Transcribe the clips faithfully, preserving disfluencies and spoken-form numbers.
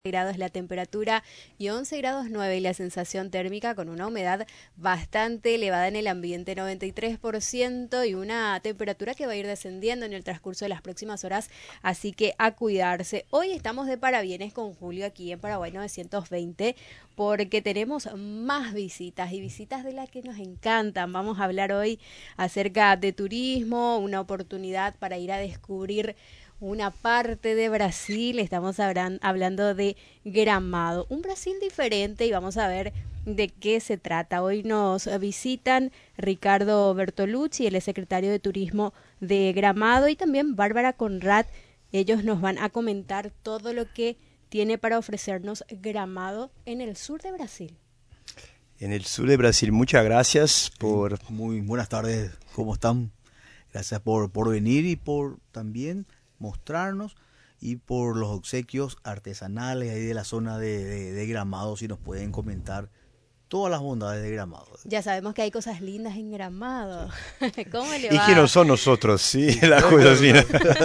grados la temperatura y once grados nueve y la sensación térmica con una humedad bastante elevada en el ambiente, noventa y tres por ciento, y una temperatura que va a ir descendiendo en el transcurso de las próximas horas, así que a cuidarse. Hoy estamos de parabienes con Julio aquí en Paraguay novecientos veinte porque tenemos más visitas y visitas de las que nos encantan. Vamos a hablar hoy acerca de turismo, una oportunidad para ir a descubrir una parte de Brasil. Estamos hablan, hablando de Gramado, un Brasil diferente, y vamos a ver de qué se trata. Hoy nos visitan Ricardo Bertolucci, él es secretario de Turismo de Gramado, y también Bárbara Conrad. Ellos nos van a comentar todo lo que tiene para ofrecernos Gramado en el sur de Brasil. En el sur de Brasil, muchas gracias por... Sí, muy buenas tardes, ¿cómo están? Gracias por, por venir y por también mostrarnos, y por los obsequios artesanales ahí de la zona de, de, de Gramado, si nos pueden comentar todas las bondades de Gramado. Ya sabemos que hay cosas lindas en Gramado. Sí. ¿Cómo le va? Y que no son nosotros, sí, sí. Las cosas finas.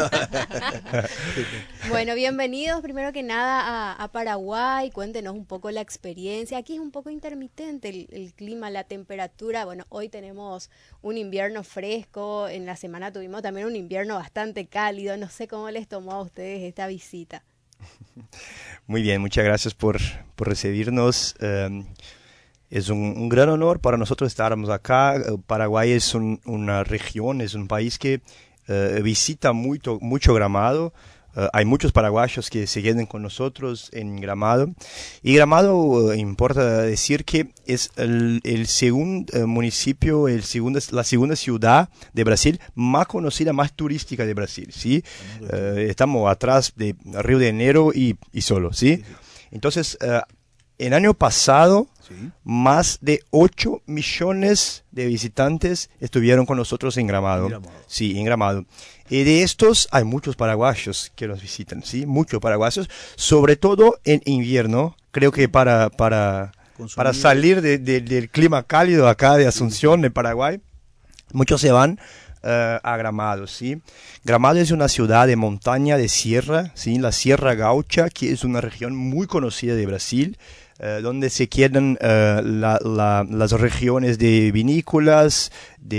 Bueno, bienvenidos primero que nada a, a Paraguay. Cuéntenos un poco la experiencia. Aquí es un poco intermitente el, el clima, la temperatura. Bueno, hoy tenemos un invierno fresco. En la semana tuvimos también un invierno bastante cálido. No sé cómo les tomó a ustedes esta visita. Muy bien, muchas gracias por, por recibirnos. Um, Es un, un gran honor para nosotros estarmos acá. Paraguay es un, una región, es un país que uh, visita mucho, mucho Gramado. Uh, hay muchos paraguayos que se quedan con nosotros en Gramado. Y Gramado, uh, importa decir que es el, el segundo uh, municipio, el segundo, la segunda ciudad de Brasil más conocida, más turística de Brasil, ¿sí? Uh, estamos atrás de Río de Janeiro y, y solo, ¿sí? Entonces, uh, el año pasado, sí, más de ocho millones de visitantes estuvieron con nosotros en Gramado. Gramado. Sí, en Gramado. Y de estos hay muchos paraguayos que nos visitan, ¿sí? Muchos paraguayos, sobre todo en invierno. Creo que para, para, para salir de, de, del clima cálido acá de Asunción, de Paraguay, muchos se van Uh, a Gramado, ¿sí? Gramado es una ciudad de montaña, de sierra, ¿sí? La Sierra Gaucha, que es una región muy conocida de Brasil, uh, donde se quedan uh, la, la, las regiones de vinícolas,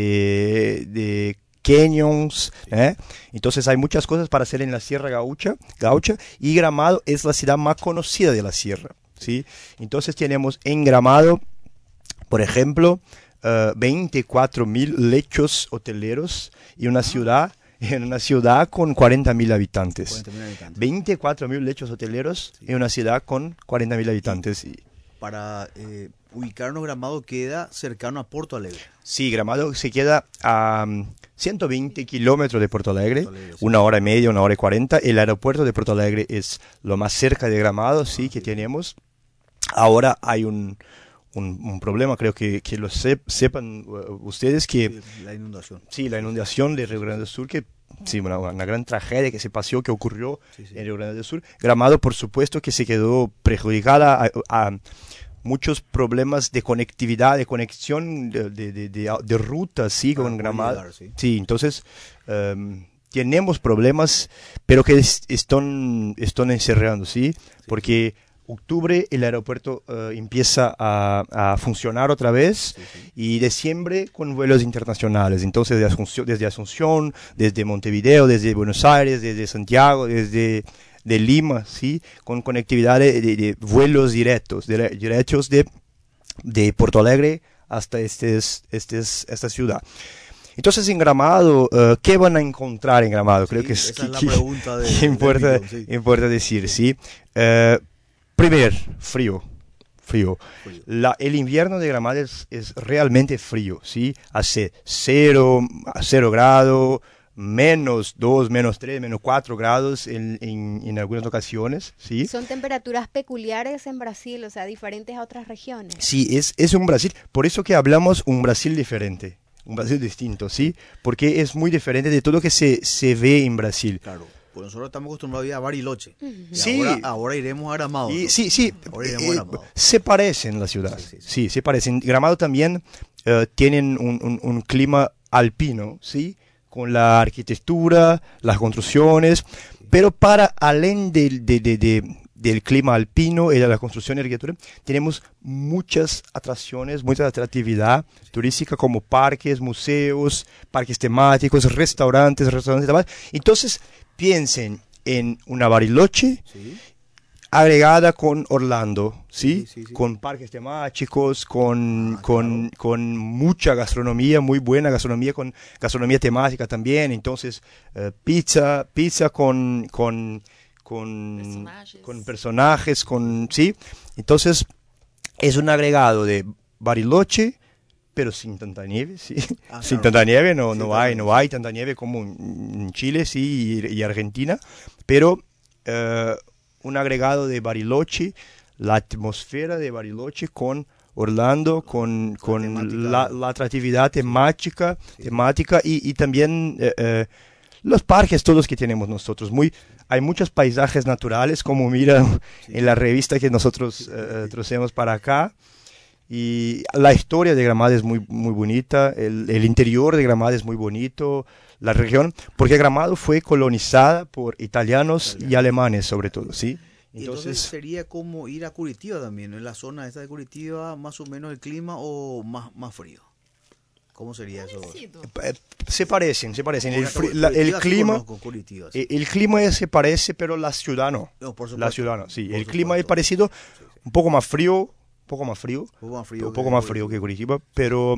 de, de canyons, ¿eh? Entonces hay muchas cosas para hacer en la Sierra Gaucha, Gaucha, y Gramado es la ciudad más conocida de la sierra, ¿sí? Entonces tenemos en Gramado, por ejemplo, Uh, veinticuatro mil lechos hoteleros y una ciudad, en una ciudad con cuarenta mil habitantes. cuarenta mil habitantes. veinticuatro mil lechos hoteleros, sí, en una ciudad con cuarenta mil habitantes. Y para eh, ubicarnos, Gramado queda cercano a Porto Alegre. Sí, Gramado se queda a um, ciento veinte kilómetros de Porto Alegre, Porto Alegre, sí, una hora y media, una hora y cuarenta. El aeropuerto de Porto Alegre es lo más cerca de Gramado, sí, ah, que sí, tenemos. Ahora hay un... Un, un problema, creo que, que lo sep, sepan uh, ustedes, que sí, la inundación. Sí, la inundación de Río Grande del Sur, que sí, una, una gran tragedia que se pasó, que ocurrió, sí, sí, en Río Grande del Sur. Gramado, por supuesto, que se quedó perjudicada a, a muchos problemas de conectividad, de conexión, de, de, de, de, de rutas, sí, para con Gramado. Llegar, sí. Sí, entonces um, tenemos problemas, pero que es, están, están encerrando, sí, sí, porque octubre el aeropuerto uh, empieza a, a funcionar otra vez, sí, sí, y diciembre con vuelos internacionales. Entonces desde Asunción, desde Asunción, desde Montevideo, desde Buenos Aires, desde Santiago, desde de Lima, sí, con conectividad de, de, de vuelos directos, de, derechos de, de Porto Alegre hasta estes, estes, esta ciudad. Entonces en Gramado, uh, ¿qué van a encontrar en Gramado? Creo sí, que es, esa que, es la que, pregunta de, que importa, del video, sí, importa decir, sí. Uh, Primer, frío, frío. frío. La, el invierno de Gramado es, es realmente frío, ¿sí? Hace cero, cero grado, menos dos, menos tres, menos cuatro grados en, en, en algunas ocasiones, ¿sí? Son temperaturas peculiares en Brasil, o sea, diferentes a otras regiones. Sí, es, es un Brasil, por eso que hablamos un Brasil diferente, un Brasil distinto, ¿sí? Porque es muy diferente de todo lo que se, se ve en Brasil. Claro. Pues nosotros estamos acostumbrados a ir a Bariloche. Uh-huh. Sí. Ahora, ahora iremos a Gramado. Y, sí, sí. Eh, se parecen las ciudades. Sí, sí, sí. sí, se parecen. Gramado también uh, tienen un, un, un clima alpino, ¿sí? Con la arquitectura, las construcciones. Sí. Pero para, além de, de, de, de del clima alpino y de la construcción y arquitectura, tenemos muchas atracciones, mucha atractividad turística como parques, museos, parques temáticos, restaurantes, restaurantes demás. Entonces, piensen en una Bariloche Sí. agregada con Orlando, ¿sí? Sí, sí, sí. Con parques temáticos, con, Ah, con, con mucha gastronomía, muy buena gastronomía, con gastronomía temática también. Entonces, eh, pizza, pizza con, con, con, Personajes. con personajes, con, ¿sí? Entonces, es un agregado de Bariloche, pero sin tanta nieve, ¿sí? Ah, Sin claro. tanta nieve, no, Sin no tanta hay, nieve, no hay tanta nieve como en Chile, sí, y, y Argentina, pero eh, un agregado de Bariloche, la atmósfera de Bariloche con Orlando, con, con temática. la, la atractividad temática, temática y, y también eh, eh, los parques todos que tenemos nosotros. Muy, hay muchos paisajes naturales, como miran en la revista que nosotros eh, trocemos para acá. Y la historia de Gramado es muy, muy bonita, el, el interior de Gramado es muy bonito, la región, porque Gramado fue colonizada por italianos y alemanes sobre todo, ¿sí? Y entonces Entonces, sería como ir a Curitiba también, ¿no? En la zona esta de Curitiba, más o menos el clima o más, más frío. ¿Cómo sería eso? Parecido. eh, se parecen, se parecen. El, Porque fri- la- el Curitiba sí clima, conozco, Curitiba, sí. eh, el clima es- se parece, pero la ciudad no. No, por La supuesto. ciudad no, sí. Por El clima es supuesto. parecido, un poco más frío, un poco más frío, Un poco más frío. un poco que más frío que Curitiba, pero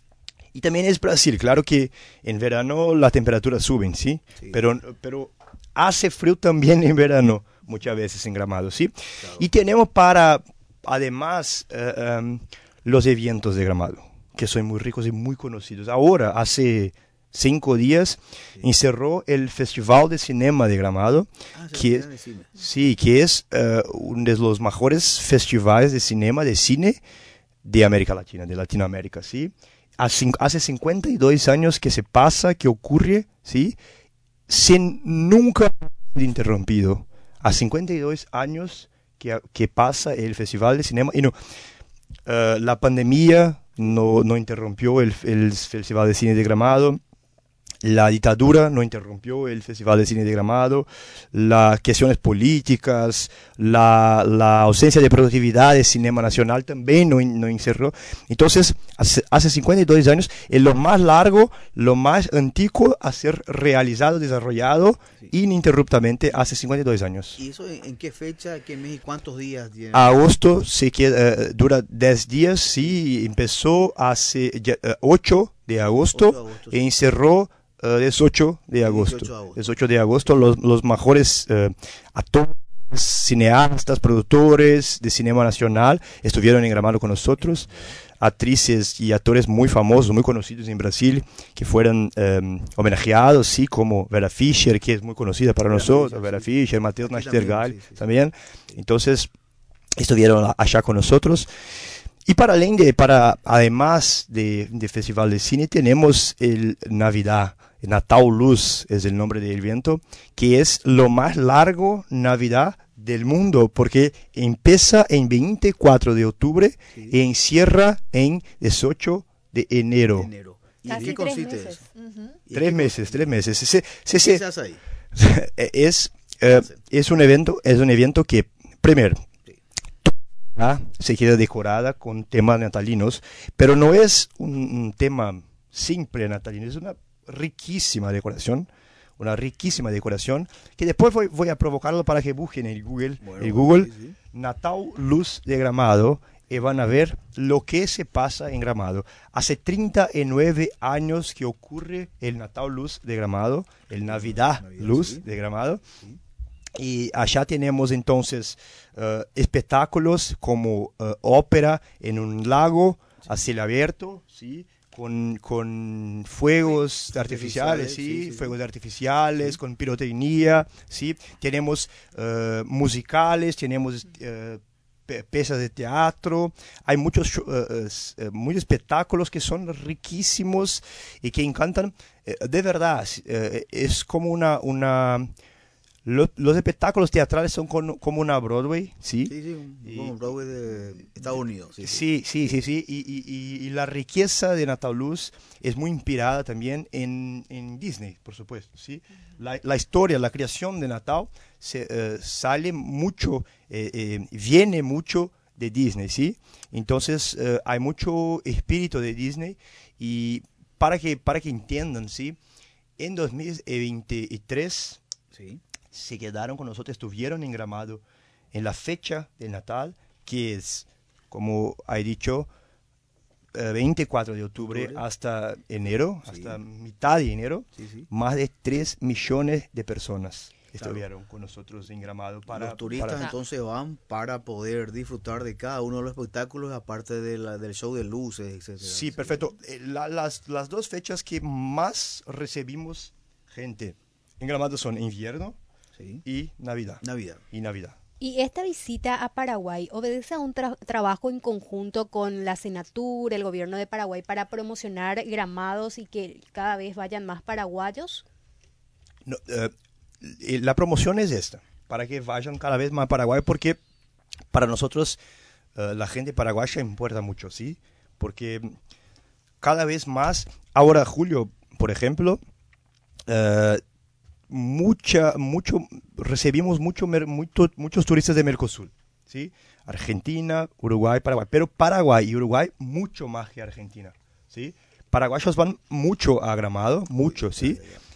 y también es Brasil, claro que en verano las temperaturas suben, ¿sí? Sí. Pero, pero hace frío también en verano, muchas veces en Gramado, ¿sí? Claro. Y tenemos para, además, eh, um, los eventos de Gramado, que son muy ricos y muy conocidos. Ahora, hace cinco días, Sí. encerró el Festival de Cinema de Gramado, Ah, se que lo es, querían decirme. sí, que es eh, uno de los mejores festivales de cinema, de cine de América Latina, de Latinoamérica, ¿sí? Hace, hace cincuenta y dos años que se pasa, que ocurre, ¿sí? Sin nunca ser interrumpido. A cincuenta y dos años que, que pasa el Festival de Cinema y no, eh, la pandemia no, no interrumpió el, el Festival de Cine de Gramado. La dictadura no interrumpió el Festival de Cine de Gramado, las cuestiones políticas, la, la ausencia de productividad del cinema nacional también no, no encerró. Entonces, hace, hace cincuenta y dos años, es lo más largo, lo más antiguo a ser realizado, desarrollado Sí. ininterruptamente hace cincuenta y dos años. ¿Y eso en, en qué fecha, qué mes y cuántos días tiene? Agosto se queda, eh, dura diez días, sí, empezó hace ya, eh, ocho de agosto ocho de agosto, sí. e encerró uh, dieciocho de agosto. dieciocho de agosto. dieciocho de agosto, los, los mejores uh, actores, cineastas, productores de cinema nacional estuvieron en Gramado con nosotros. Actrices y actores muy famosos, muy conocidos en Brasil, que fueron um, homenajeados, sí, como Vera Fischer, que es muy conocida para Vera nosotros, Fischer, Vera sí. Fischer, Mateus Aquí Nachtergaele también, sí, sí, sí. también. Entonces, estuvieron allá con nosotros. Y para além de, para, además de, de Festival de Cine, tenemos el Navidad, el Natal Luz es el nombre del evento, que es lo más largo Navidad del mundo, porque empieza en veinticuatro de octubre Sí. y encierra en dieciocho de enero. Enero. ¿Y en Casi qué tres consiste meses. eso? Ujú. ¿Y Tres qué meses, consiste? tres meses. Se- se- se- ¿Qué se- se hace ahí? es, eh, es un evento, es un evento que, primero, Sí. ¿ah? se queda decorada con temas natalinos, pero no es un, un tema simple natalino, es una riquísima decoración, una riquísima decoración, que después voy, voy a provocarlo para que busquen en Google, Bueno, en Google sí, sí. Natal Luz de Gramado, y van a ver lo que se pasa en Gramado. Hace treinta y nueve años que ocurre el Natal Luz de Gramado, el Navidad, Navidad, Luz sí. de Gramado. Sí. Y allá tenemos entonces eh, espectáculos como eh, ópera en un lago a cielo abierto, ¿sí? Con, con fuegos artificiales, artificiales, ¿sí? sí, sí, sí. Fuegos artificiales, con pirotecnia, ¿sí? Tenemos eh, musicales, tenemos eh, pe- piezas de teatro, hay muchos, sho- eh, eh, muchos espectáculos que son riquísimos y que encantan. Eh, de verdad, eh, es como una... una Los, los espectáculos teatrales son con, como una Broadway, ¿sí? Sí, sí, un, Y- como un Broadway de Estados Unidos. Sí, Sí, sí, sí, sí. Y, y- y- y la riqueza de Natal Luz es muy inspirada también en, en Disney, por supuesto, ¿sí? La, la historia, la creación de Natal se, eh, sale mucho, eh, eh, viene mucho de Disney, ¿sí? Entonces eh, hay mucho espíritu de Disney y para que, para que entiendan, ¿sí? En dos mil veintitrés sí. se quedaron con nosotros, estuvieron en Gramado en la fecha de Natal, que es, como he dicho, eh, veinticuatro de octubre, Octubre. hasta enero, Sí. hasta mitad de enero, Sí, sí. más de tres millones de personas Claro. estuvieron con nosotros en Gramado. Para, Los turistas para- entonces van para poder disfrutar de cada uno de los espectáculos, aparte de la- del show de luces, etcétera. Sí, perfecto. Eh, la- las, las dos fechas que más recibimos gente en Gramado son invierno Sí. y Navidad. Navidad. Y Navidad. ¿Y esta visita a Paraguay obedece a un tra- trabajo en conjunto con la Senatur, el gobierno de Paraguay, para promocionar Gramados y que cada vez vayan más paraguayos? No, eh, eh, la promoción es esta, para que vayan cada vez más a Paraguay, porque para nosotros eh, la gente paraguaya importa mucho, ¿sí? Porque cada vez más, ahora Julio, por ejemplo, eh, mucha, mucho, recibimos mucho, mer- mucho- muchos turistas de Mercosur, ¿sí? Argentina, Uruguay, Paraguay, pero Paraguay y Uruguay mucho más que Argentina, ¿sí? Paraguayos van mucho a Gramado, mucho, ¿sí?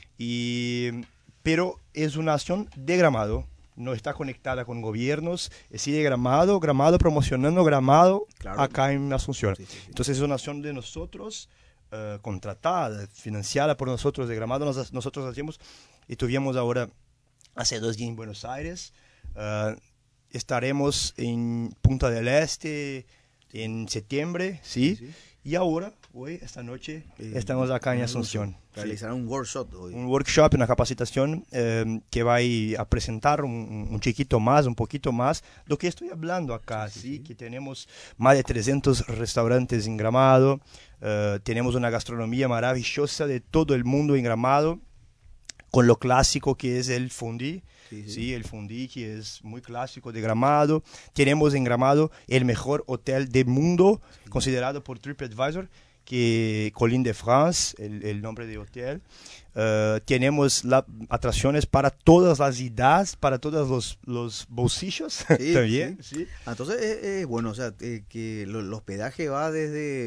Y, pero es una nación de Gramado, no está conectada con gobiernos, es sí de Gramado, Gramado promocionando Gramado Claro. acá en Asunción. Sí, sí, sí. Entonces es una nación de nosotros, eh, contratada, financiada por nosotros de Gramado, nos- nosotros hacemos, y tuvimos ahora, hace dos días en Buenos Aires, eh, estaremos en Punta del Este en septiembre, ¿sí? Sí, sí. Y ahora, hoy, esta noche, Eh, estamos acá en Asunción. Sí. Realizarán un workshop hoy. Un workshop, una capacitación eh, que va a, ir a presentar un, un chiquito más, un poquito más, lo que estoy hablando acá, ¿sí? Sí, sí, sí. Que tenemos más de trescientos restaurantes en Gramado, eh, tenemos una gastronomía maravillosa de todo el mundo en Gramado, con lo clásico que es el fondue. Sí, sí. Sí, el fondue que es muy clásico de Gramado. Tenemos en Gramado el mejor hotel del mundo, considerado por TripAdvisor, que Colline de France, el, el nombre de hotel. Eh, tenemos la, atracciones para todas las edades, para todos los, los bolsillos Sí, también. sí. Sí. Ah, entonces, eh, eh, bueno, o sea, eh, que lo- el hospedaje va desde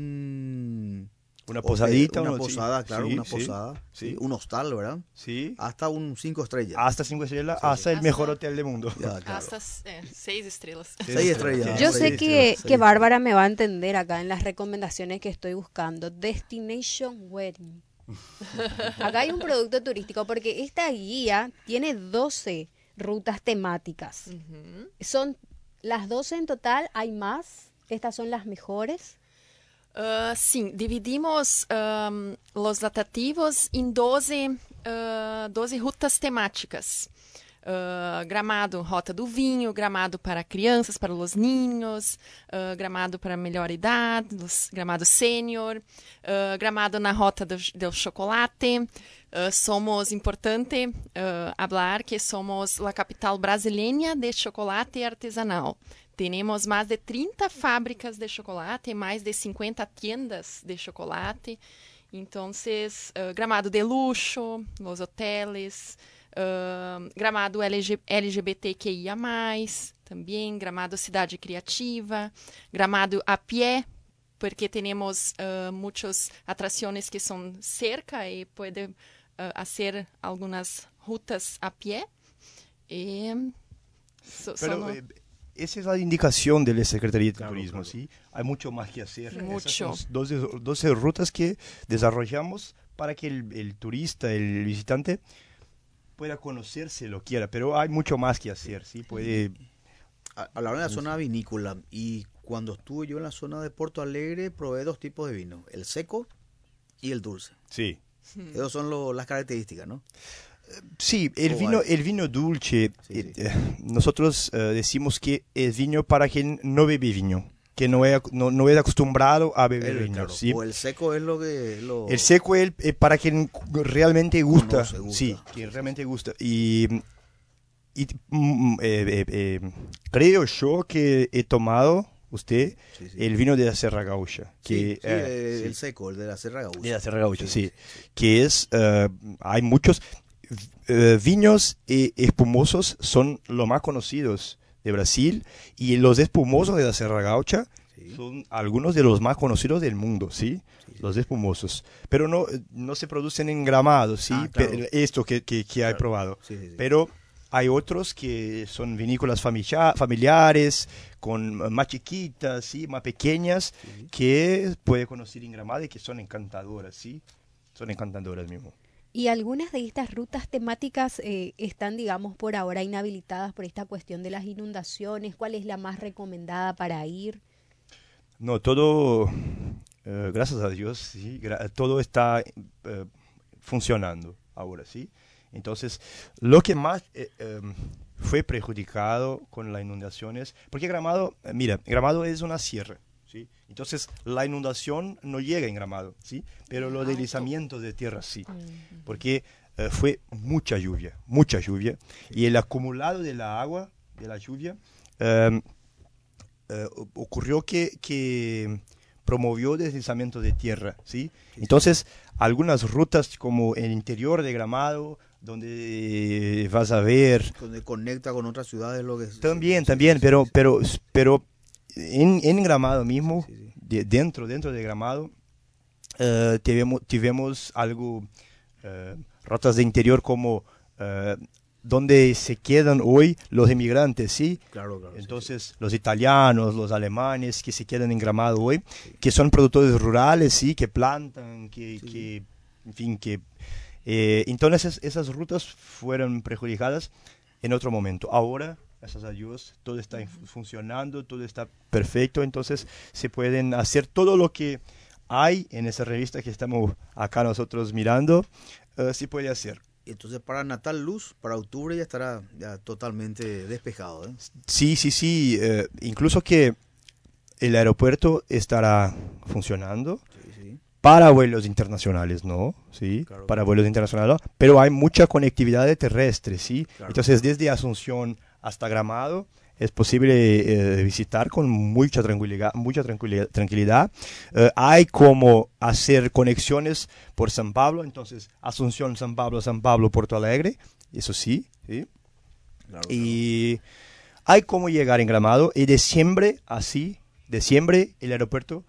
un... Una hospe- posadita. Una uno- sí, posada, claro, sí, una sí, posada. sí. Sí, un hostal, ¿verdad? Sí. Hasta un cinco estrellas. Hasta cinco estrellas, Sí, hasta sí. el mejor Hasta- hotel del mundo. Ya, claro. Hasta eh, seis estrelas. Seis estrellas. Yo sí, sé sí, que, sí, que sí. Bárbara me va a entender acá en las recomendaciones que estoy buscando. Destination Wedding. Acá hay un producto turístico porque esta guía tiene doce rutas temáticas. Uhum. Son las doce en total, hay más. Estas son las mejores. Ah, sim, dividimos ahm, los atrativos em doze, ah, doze rutas temáticas. Ah, Gramado, Rota do Vinho, Gramado para crianças, para os ninhos, ah, Gramado para melhor idade, los- Gramado Sênior, ah, Gramado na Rota do, do Chocolate. Ah, somos importante ah, hablar que somos a capital brasileña de chocolate artesanal. Temos mais de trinta fábricas de chocolate, mais de cinquenta tiendas de chocolate. Então, uh, Gramado de luxo, os hotéis, uh, Gramado L G, L G B T Q I A mais, também Gramado Cidade Criativa, Gramado a pé, porque temos uh, muitas atrações que são cerca e pode uh, fazer algumas rutas a pé. E so, Pero são- eh, esa es la indicación de la Secretaría de Claro, Turismo, claro. ¿sí? Hay mucho más que hacer. Esas Mucho. son doce, doce rutas que desarrollamos para que el, el turista, el visitante, pueda conocerse lo quiera, pero hay mucho más que hacer, ¿sí? Puede... A- Hablaron de la zona vinícola y cuando estuve yo en la zona de Porto Alegre probé dos tipos de vino, el seco y el dulce. Sí. Esas son lo- las características, ¿no? Sí, el Oh, vino, vale. el vino dulce, Sí, eh, sí. eh, nosotros eh, decimos que es vino para quien no bebe vino, que no es, no, no es acostumbrado a beber El, vino, claro, ¿sí? O el seco es lo que... Lo, El seco es eh, para quien realmente gusta, Conoce, gusta. sí, que realmente gusta. Y y, mm, eh, eh, eh, creo yo que he tomado, usted, Sí, sí. el vino de la Serra Gaucha. Sí, Que, sí, eh, el, sí. el seco, el de la Serra Gaúcha. De la Serra Gaucha, sí. Sí, sí. Que es, eh, hay muchos eh, vinos eh, espumosos, son los más conocidos de Brasil, y los espumosos de la Serra Gaucha Sí. son algunos de los más conocidos del mundo, ¿sí? Sí, sí. Los espumosos. Pero no, no se producen en Gramados, ¿sí? Ah, claro. Pe- Esto que, que, que he Claro. probado. Sí, sí, sí. Pero hay otros que son vinícolas familia- familiares, con más chiquitas, ¿sí? Más pequeñas, Sí. que puede conocer en Gramado y que son encantadoras, ¿sí? Son encantadoras mismo. Y algunas de estas rutas temáticas eh, están, digamos, por ahora inhabilitadas por esta cuestión de las inundaciones. ¿Cuál es la más recomendada para ir? No, todo, eh, gracias a Dios, sí, gra- todo está eh, funcionando ahora, ¿sí? Entonces, lo que más eh, eh, fue perjudicado con las inundaciones, porque Gramado, eh, mira, Gramado es una sierra, ¿sí? Entonces, la inundación no llega en Gramado, ¿sí? Pero los deslizamientos de tierra sí, porque eh, fue mucha lluvia, mucha lluvia, y el acumulado de la agua, de la lluvia, eh, eh, ocurrió que, que promovió deslizamiento de tierra, ¿sí? Entonces, algunas rutas como el interior de Gramado, donde vas a ver... Donde conecta con otras ciudades lo que es- También, sí, también, sí, pero, sí, pero, pero en, en Gramado mismo, sí, sí. de- dentro, dentro de Gramado, eh, tivemos, tivemos algo, eh, rutas de interior como eh, donde se quedan hoy los inmigrantes, ¿sí? Claro, claro. sí, Entonces, los italianos, los alemanes que se quedan en Gramado hoy, que son productores rurales, sí, que plantan, que, Sí. que en fin, que... eh, entonces, esas rutas fueron perjudicadas en otro momento. Ahora, gracias a Dios, todo está en- funcionando, todo está perfecto, entonces se pueden hacer todo lo que hay en esa revista que estamos acá nosotros mirando, eh, se puede hacer. sí. Entonces para Natal Luz, para octubre ya estará ya totalmente despejado, ¿eh? Sí, sí, sí, eh, incluso que el aeropuerto estará funcionando Sí, sí. para vuelos internacionales, ¿no? Sí, Claro. para vuelos internacionales, ¿no? Pero hay mucha conectividad terrestre, ¿sí? Claro. Entonces, desde Asunción hasta Gramado es posible eh, visitar con mucha tranquilidad, mucha tranquilidad. tranquilidad. Eh, hay como hacer conexiones por San Pablo, entonces Asunción, San Pablo, San Pablo, Porto Alegre, eso sí, ¿sí? Claro, Y hay como llegar en Gramado y de siempre, así, de siempre el aeropuerto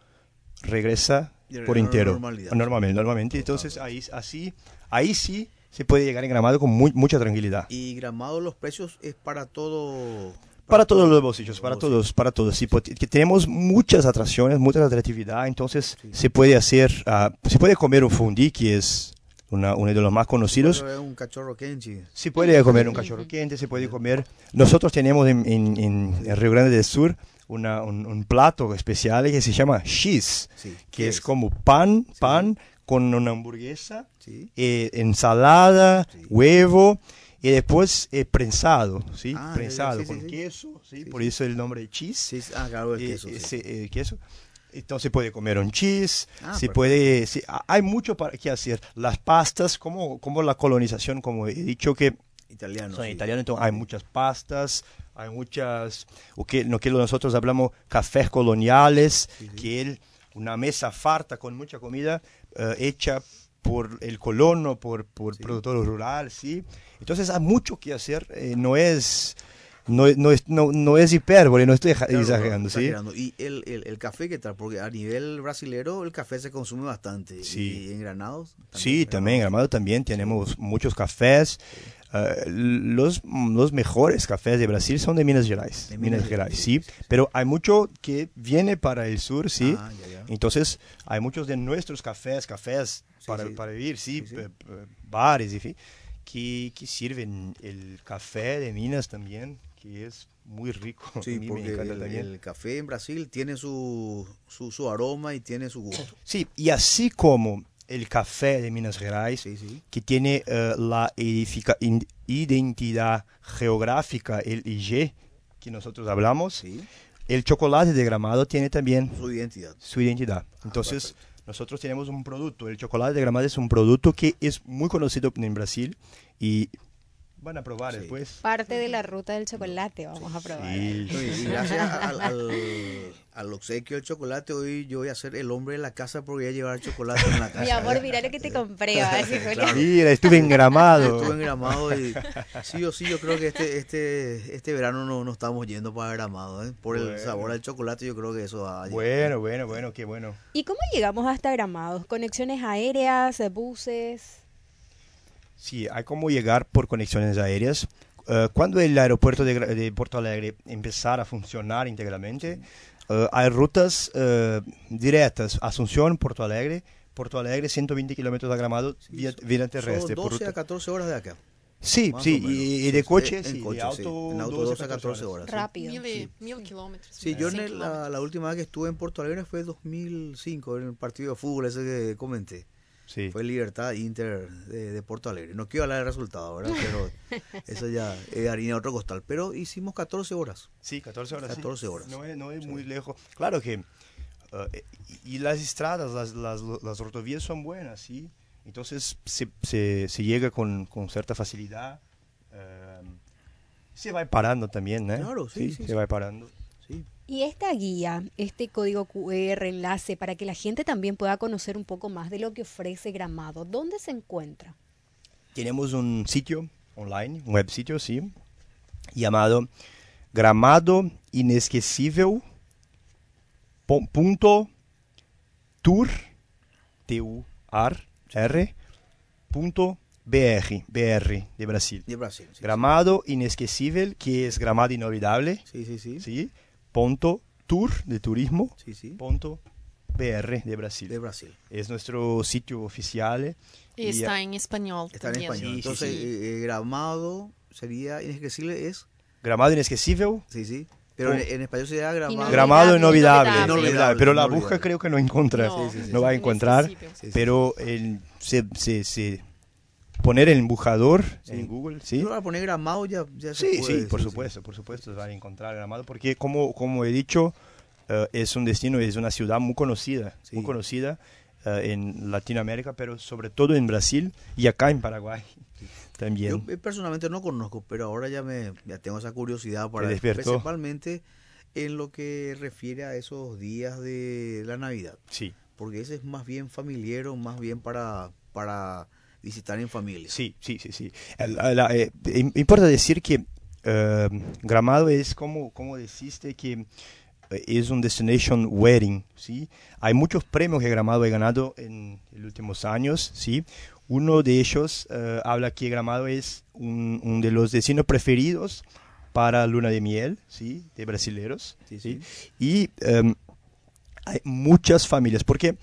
regresa Y por a la entero. normalidad. Normalmente, normalmente. Entonces ahí, así, ahí sí se puede llegar en Gramado con muy, mucha tranquilidad. Y Gramado los precios es para todo. Para todos los bolsillos, los para bolsillos. todos, para todos. Sí, porque tenemos muchas atracciones, mucha atractividad, entonces Sí. se puede hacer, ah, se puede comer un fondue, que es una, uno de los más conocidos. Pero es un cachorro kenchi. Se puede comer un cachorro quente, se puede comer. Nosotros tenemos en, en, en el Río Grande del Sur una, un, un plato especial que se llama cheese, Sí. que ¿Qué es como pan, pan con una hamburguesa, Sí. eh, ensalada, Sí. huevo y después eh, prensado, ¿sí? Ah, prensado sí, sí, con sí. queso, ¿sí? Sí, por sí. eso el nombre de cheese. Sí, ah, claro, el eh, queso. sí. ese, eh, queso. Entonces puede comer un cheese, Ah, se perfecto. puede, sí, ha- hay mucho para que hacer. Las pastas, como, como la colonización, como he dicho que Italiano. son sí. italianos, entonces hay muchas pastas, hay muchas, o que, lo que nosotros hablamos, cafés coloniales, Sí, sí. que es una mesa farta con mucha comida eh, hecha por el colono, por, por Sí. productor rural, ¿sí? Entonces hay mucho que hacer, eh, no es... No, es- no, es, no, no es hipérbole, no estoy exa- Claro, exagerando, ¿sí? exagerando. Y el, el, el café, ¿qué tal? Porque a nivel brasilero el café se consume bastante. Sí. Y en Granados. Sí, también en Gramado también tenemos muchos cafés. Eh, los, los mejores cafés de Brasil son de Minas Gerais. De Minas, Minas Gerais, Gerais, sí. sí, sí, sí. Pero hay mucho que viene para el sur, sí. Ah, ya, ya. Entonces, hay muchos de nuestros cafés, cafés Sí, para, sí. para vivir, sí, Sí, sí. eh, eh, bares, en fin, que, que sirven el café de Minas también, que es muy rico. Sí, A mí me porque encanta el, también. el café en Brasil tiene su, su, su aroma y tiene su gusto. Sí, y así como el café de Minas Gerais, Sí, sí. que tiene eh, la edifica- in- identidad geográfica, el I G, que nosotros hablamos, Sí. el chocolate de Gramado tiene también Su identidad. su identidad. Ah, Entonces, perfecto. nosotros tenemos un producto, el chocolate de Gramado es un producto que es muy conocido en Brasil y van a probar Sí. después. Parte de la ruta del chocolate vamos a probar. Sí. Y gracias al, al, al obsequio del chocolate, hoy yo voy a ser el hombre de la casa porque voy a llevar chocolate en la casa. Mi amor, mira lo que te compré, va a decir Julián. Claro. Mira, estuve en Gramado. Estuve en Gramado y sí o sí yo creo que este este este verano no, no estamos yendo para Gramado, ¿eh? Por el Bueno. sabor al chocolate yo creo que eso va a llegar. Bueno, bueno, bueno, qué bueno. ¿Y cómo llegamos hasta Gramados? ¿Conexiones aéreas, buses? Sí, hay como llegar por conexiones aéreas. Uh, cuando el aeropuerto de, Gra- de Porto Alegre empezara a funcionar íntegramente, uh, hay rutas uh, directas, Asunción, Porto Alegre, Porto Alegre, ciento veinte kilómetros de Gramado, vía, vía terrestre. Son por doce ruta. a catorce horas de acá. Sí, Más sí, o menos. y, y de Sí, coche, en sí, coche, de sí. auto, En auto doce a catorce horas. sí. Rápido. Mil, Sí. mil kilómetros. Sí, yo en cien el- la, kilómetros. la última vez que estuve en Porto Alegre fue dos mil cinco, en el partido de fútbol ese que comenté. Sí. Fue Libertad Inter de, de Porto Alegre. No quiero hablar del resultado, ¿verdad? Pero eso ya es harina de otro costal. Pero hicimos catorce horas. Sí, catorce horas. sí. catorce horas. No es, no es muy lejos. Claro que. uh, y, y las estradas, las, las, las rotovías son buenas, ¿sí? Entonces se, se, se llega con, con cierta facilidad. uh, se va parando también, ¿eh? Claro, sí, sí, Se sí. va parando. Sí. Y esta guía, este código Q R, enlace, para que la gente también pueda conocer un poco más de lo que ofrece Gramado, ¿dónde se encuentra? Tenemos un sitio online, un web sitio, sí, llamado Gramado Inesquecível po- punto tour, T U R, punto B R, B R de Brasil. De Brasil. Sí, Gramado Inesquecível, que es Gramado Inolvidable, sí, sí. Sí, sí. ¿sí? Punto tour, de turismo, sí, sí. punto B R de Brasil. De Brasil. Es nuestro sitio oficial. eh, Y está en español Está en también. español. Sí, sí, Entonces, sí. eh, eh, Gramado sería inesquecible, es. Gramado Inesquecível, Sí, sí. Pero Oh. en, en español sería Gramado. Gramado Inolvidable, Inolvidable. inolvidable, pero la Inolvidable. busca creo que no encuentra, No, Sí, sí, sí, no va a sí. encontrar, Inesquecível. Sí, sí, pero el, se, se, se poner el embujador Sí. en Google, sí, Pero para poner Gramado ya, ya se sí, puede, sí, por supuesto, por supuesto, van a encontrar Gramado, porque como, como he dicho, eh, es un destino, es una ciudad muy conocida, Sí. muy conocida eh, en Latinoamérica, pero sobre todo en Brasil y acá en Paraguay también. Yo eh, personalmente no conozco, pero ahora ya me ya tengo esa curiosidad para Te despertó. principalmente en lo que refiere a esos días de la Navidad, Sí, porque ese es más bien familiar o más bien para para visitar en familia. sí, sí, sí, sí. El- la- eh, im- importa decir que eh, Gramado es como, como deciste que eh, es un destination wedding, ¿sí? Hay muchos premios que Gramado ha ganado en los últimos años, ¿sí? Uno de ellos eh, habla que Gramado es un, un de los destinos preferidos para luna de miel, ¿sí? De brasileros, Sí, ¿sí? sí. Y em, hay muchas familias, porque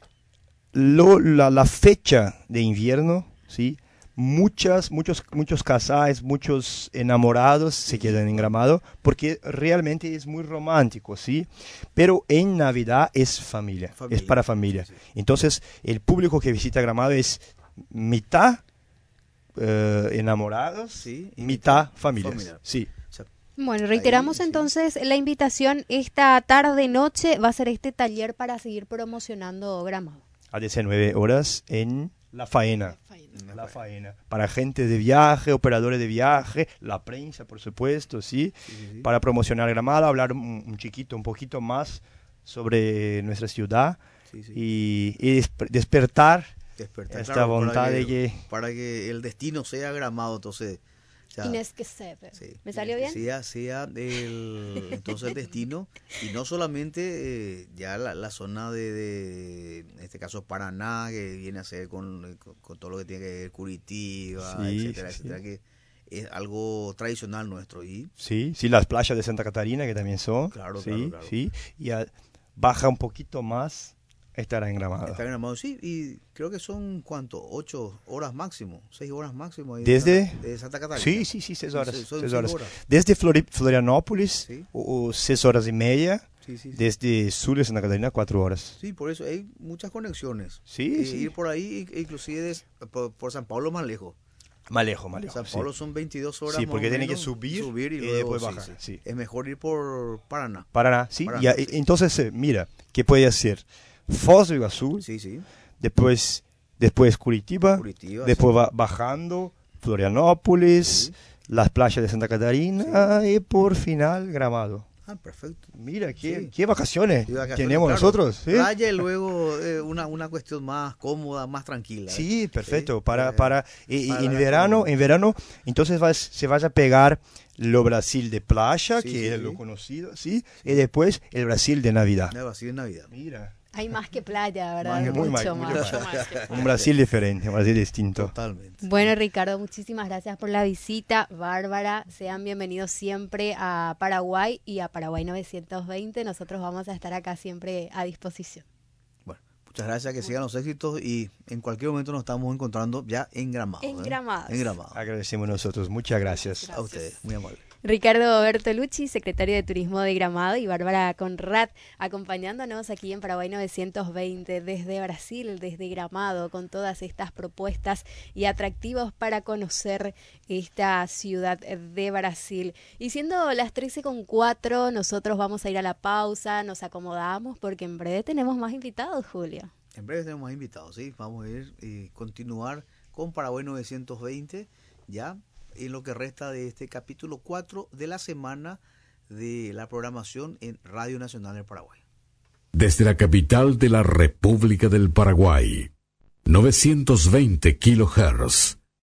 lo, la, la fecha de invierno, ¿sí? Muchas, muchos, muchos casais, muchos enamorados se quedan en Gramado porque realmente es muy romántico, ¿sí? Pero en Navidad es familia, Familia. es para familia. Sí, sí. Entonces, el público que visita Gramado es mitad eh, enamorados, Sí, y mitad mitad familias. familiar. Sí. O sea, Bueno, reiteramos Ahí, sí. entonces la invitación esta tarde-noche, va a ser este taller para seguir promocionando Gramado. A diecinueve horas en La Faena. Faena. La faena. Para gente de viaje, operadores de viaje, la prensa, por supuesto, ¿sí? sí, sí, sí. Para promocionar Gramado, hablar un, un chiquito, un poquito más sobre nuestra ciudad Sí, sí. y, y desp- despertar Despertar, esta claro, para voluntad de que... para que el destino sea Gramado, entonces o sea, Inesquecible. sí, ¿Me salió bien? sea, sea el, entonces el destino y no solamente eh, ya la, la zona de, de, en este caso Paraná, que viene a ser con, con, con todo lo que tiene que ver Curitiba, Sí, etcétera, sí, sí. etcétera, que es algo tradicional nuestro y Sí, sí, las playas de Santa Catarina que también son. Claro, sí, claro, claro. sí. Y a- baja un poquito más, estará en Gramado. está Gramado, sí, y creo que son, ¿cuánto? Ocho horas máximo, seis horas máximo ahí Desde- de Santa, de Santa Catarina. Sí, sí, sí, seis Sí, horas. son- son seis seis horas. horas. Desde Flori- Florianópolis, Sí. o, o seis horas y media. Sí, sí, sí. Desde sur de Santa Catarina, cuatro horas. Sí, por eso hay muchas conexiones. Sí, Eh, sí. Ir por ahí, e- inclusive des- por, por San Pablo más lejos. Más lejos, más lejos. San sí. Pablo son veintidós horas Sí, más porque o tiene que menos, subir y, y luego, después sí, bajar, sí. sí. Es mejor ir por Paraná. Paraná, sí. Paraná, Y a- sí. Entonces, eh, mira, ¿qué puede hacer? Foz do Iguazú, Sí, sí. después, después Curitiba, Curitiba, después sí. va bajando Florianópolis, Sí. las playas de Santa Catarina y por final Gramado. Ah, perfecto. Mira, qué, Sí. qué vacaciones Y vacaciones, tenemos claro, nosotros. ¿sí? Playa y luego eh, una, una cuestión más cómoda, más tranquila. ¿eh? Sí, perfecto. Sí, Para, eh, para, y, y para en la verano, gastronomía. en verano, entonces vas, se vas a pegar lo Brasil de playa, Sí, que sí, es sí. lo conocido, ¿sí? Y después el Brasil de Navidad. Algo así en Navidad. Mira, Hay más que playa, ¿verdad? Más que- muy mucho más, más. mucho Mucho más que un Brasil diferente, un Brasil distinto. Totalmente. Bueno, Ricardo, muchísimas gracias por la visita. Bárbara, sean bienvenidos siempre a Paraguay y a Paraguay novecientos veinte. Nosotros vamos a estar acá siempre a disposición. Bueno, muchas gracias, que sigan los éxitos y en cualquier momento nos estamos encontrando ya en Gramado. En ¿eh? Gramados. En Gramado. Agradecemos nosotros, muchas gracias. A ustedes, muy amable. Ricardo Bertolucci, secretario de Turismo de Gramado, y Bárbara Conrad, acompañándonos aquí en Paraguay novecientos veinte desde Brasil, desde Gramado, con todas estas propuestas y atractivos para conocer esta ciudad de Brasil. Y siendo las trece con cuatro, nosotros vamos a ir a la pausa, nos acomodamos porque en breve tenemos más invitados, Julio. En breve tenemos más invitados, ¿sí? Vamos a ir y continuar con Paraguay novecientos veinte, ya en lo que resta de este capítulo cuatro de la semana de la programación en Radio Nacional del Paraguay. Desde la capital de la República del Paraguay, novecientos veinte kilohertz.